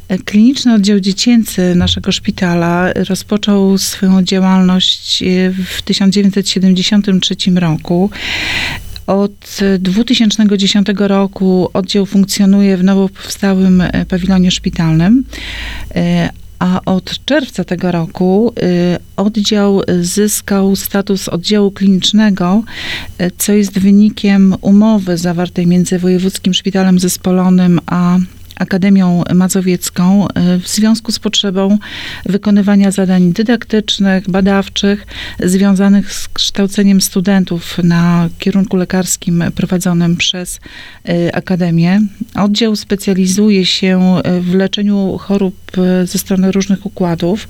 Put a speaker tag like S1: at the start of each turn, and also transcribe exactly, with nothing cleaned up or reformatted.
S1: Kliniczny Oddział Dziecięcy naszego szpitala rozpoczął swoją działalność w tysiąc dziewięćset siedemdziesiątym trzecim roku. Od dwa tysiące dziesiątego roku oddział funkcjonuje w nowo powstałym pawilonie szpitalnym, a od czerwca tego roku oddział zyskał status oddziału klinicznego, co jest wynikiem umowy zawartej między Wojewódzkim Szpitalem Zespolonym a Akademią Mazowiecką w związku z potrzebą wykonywania zadań dydaktycznych, badawczych, związanych z kształceniem studentów na kierunku lekarskim prowadzonym przez Akademię. Oddział specjalizuje się w leczeniu chorób ze strony różnych układów.